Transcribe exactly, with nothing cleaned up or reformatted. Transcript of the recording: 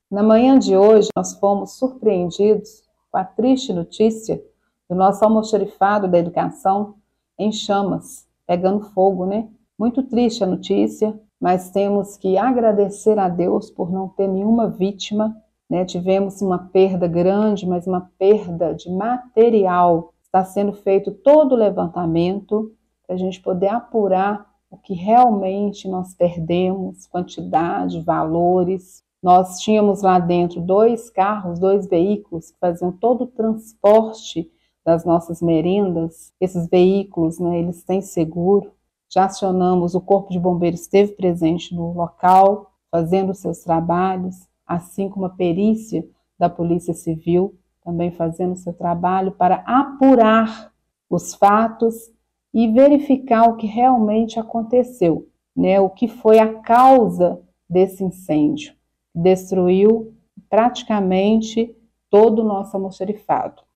Na manhã de hoje, nós fomos surpreendidos com a triste notícia do nosso almoxarifado da educação em chamas, pegando fogo, né? Muito triste a notícia, mas temos que agradecer a Deus por não ter nenhuma vítima, né? Tivemos uma perda grande, mas uma perda de material. Está sendo feito todo o levantamento para a gente poder apurar o que realmente nós perdemos, quantidade, valores. Nós tínhamos lá dentro dois carros, dois veículos que faziam todo o transporte das nossas merendas. Esses veículos, né, eles têm seguro. Já acionamos, o Corpo de Bombeiros esteve presente no local, fazendo os seus trabalhos, assim como a perícia da Polícia Civil, também fazendo o seu trabalho para apurar os fatos e verificar o que realmente aconteceu, né, o que foi a causa desse incêndio. Destruiu praticamente todo o nosso almoxarifado.